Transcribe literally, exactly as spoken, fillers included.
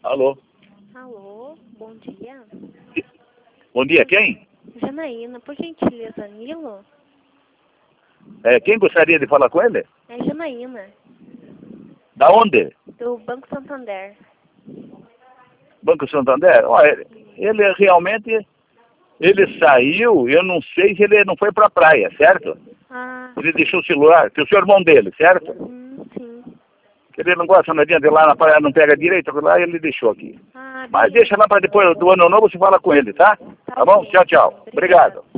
Alô? Alô, bom dia. Bom dia, quem? Janaína, por gentileza, Nilo? É, quem gostaria de falar com ele? É Janaína, Da onde? do Banco Santander. Banco Santander? Olha, ele realmente, ele saiu, eu não sei se ele não foi para a praia, certo? Ah, Ele deixou o celular, que o senhor é irmão dele, certo? hum, sim. Que ele não gosta, não adianta ir lá na praia, não pega direito, lá ele deixou aqui. Ah, Mas beleza. deixa lá para depois do ano novo, você fala com ele, tá? Tá bom? ok. Tchau, tchau. Obrigada. Obrigado.